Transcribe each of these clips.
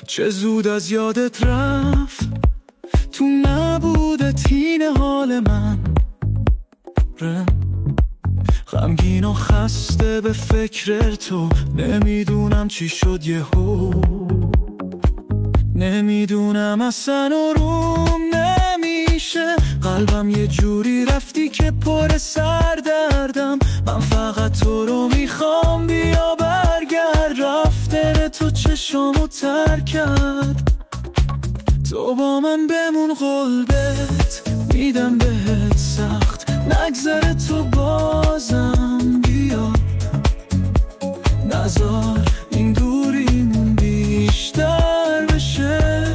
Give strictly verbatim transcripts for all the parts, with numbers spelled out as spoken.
چه زود از یادت رفت، تو نبودت اینه حال من رم. غمگین و خسته به فکر تو، نمیدونم چی شد یهو، نمیدونم اصلا آروم نمیشه. قلبم یه جوری رفتی که پر سردردم. من فقط تو رو میخوام، بیا برگرد. رفتن تو چشامو تر کرد، تو با من بمون قلبت میدم بهت سخت. نگذره تو بازم بیا، نذار این دوریمون بیشتر بشه.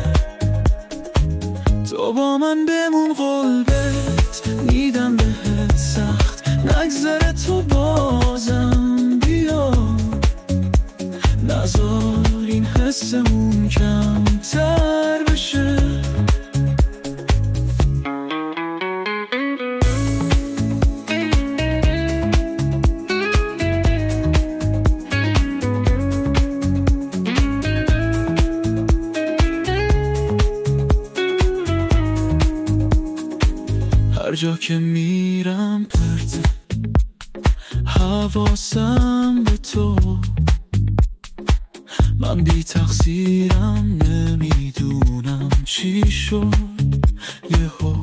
تو با من بمون قلبت میدم بهت سخت. نگذره تو بازم بیا، نذار این حسمون کمتر بشه. هر جا که میرم پرت حواسم به تو، من بی تقصیرم، نمیدونم چی شد یهو.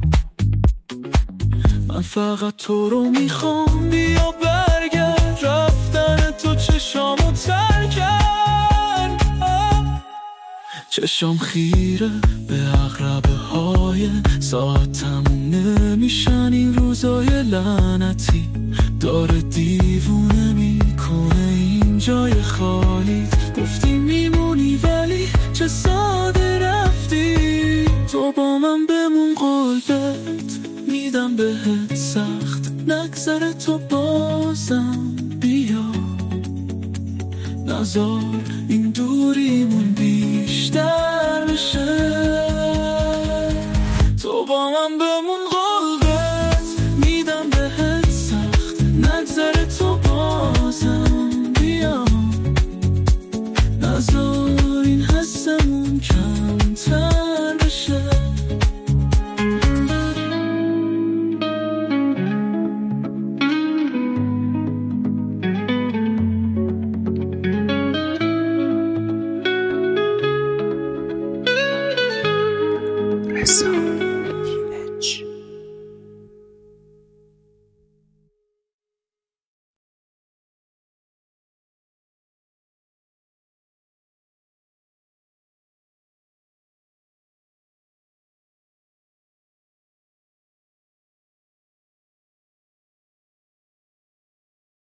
من فقط تو رو میخوام، بیا برگرد. رفتن تو چشامو تر کرد، چشام خیره به عقربه های ساعت. تموم نمیشن این روزای لعنتی، داره دیوونه میکنه این جای خالی. گفتی میمونی ولی چه ساده رفتی. تو با من بمون قلبت میدم بهت سخت. نگذره تو بازم بیا، نذار